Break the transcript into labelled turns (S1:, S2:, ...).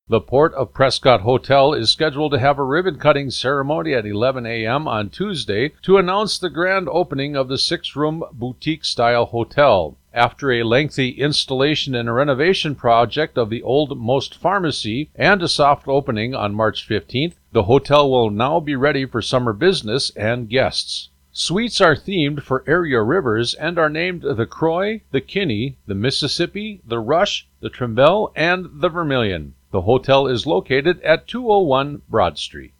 S1: The Port of Prescott Hotel is scheduled to have a ribbon-cutting ceremony at 11 a.m. on Tuesday to announce the grand opening of the 6-room boutique-style hotel. After a lengthy installation and renovation project of the old Most Pharmacy and a soft opening on March 15th, the hotel will now be ready for summer business and guests. Suites are themed for area rivers and are named the Croix, the Kinney, the Mississippi, the Rush, the Trimble, and the Vermilion. The hotel is located at 201 Broad Street.